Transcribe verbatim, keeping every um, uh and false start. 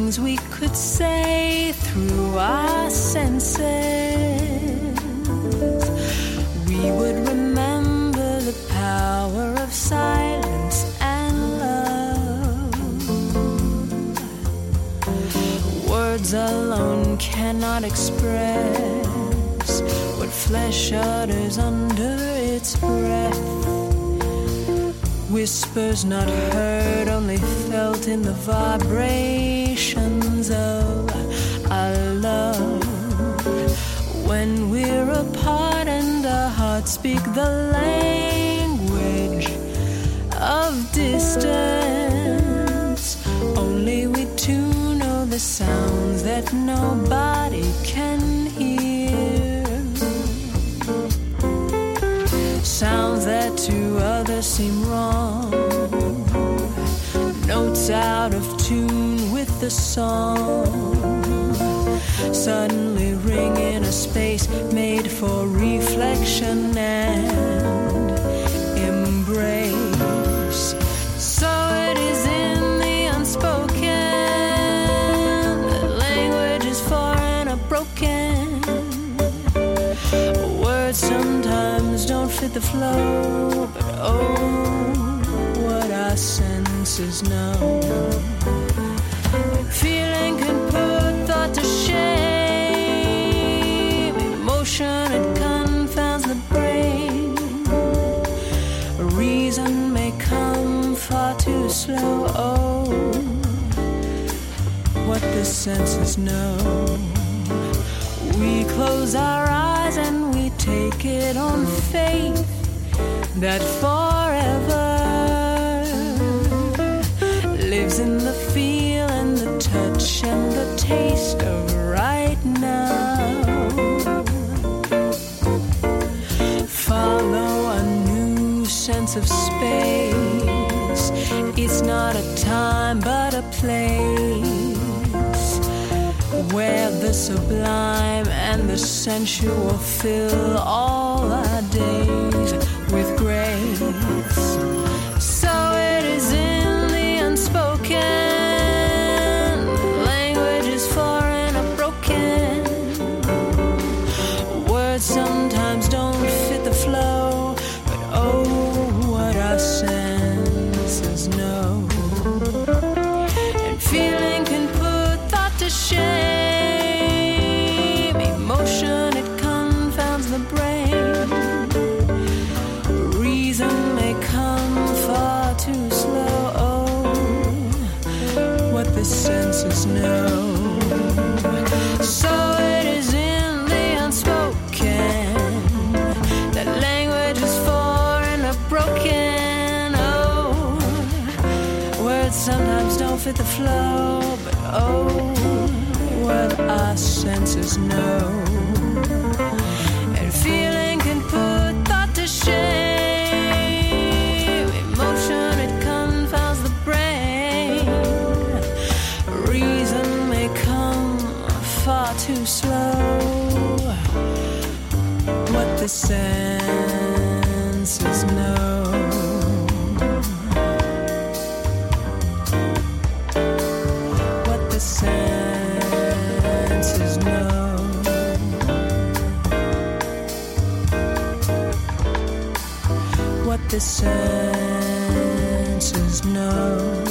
things we could say through our senses. We would remember the power of silence and love. Words alone cannot express what flesh utters under its breath. Whispers not heard, only felt in the vibrations of our love. When we're apart and our hearts speak the language of distance, only we two know the sounds that nobody can hear. Sounds that to others seem wrong, notes out of tune with the song, suddenly ring in a space made for reflection and embrace. So it is in the unspoken that language is foreign or broken. Words sometimes don't fit the flow, but oh, what our senses know. Feeling can put thought to shame. Emotion, it confounds the brain. Reason may come far too slow. Oh, what the senses know. We close our eyes and we take it on faith that forever lives in the feel and the touch and the taste of right now. Follow a new sense of space. It's not a time but a place where the sublime and the sensual fill all our days with grace. So it is in the unspoken, language is foreign or broken. Words sometimes don't fit the flow, but oh, what our senses know. And feeling can put thought to shame. Emotion, it confounds the brain. Reason may come far too slow. Oh, what the senses know. So it is in the unspoken that language is foreign or broken. Oh, words sometimes don't fit the flow, but oh, what our senses know. And feeling can put thought to shame. Emotion, it confounds the brain. Reason may come far too slow. What the senses know. What the senses know. What the senses know.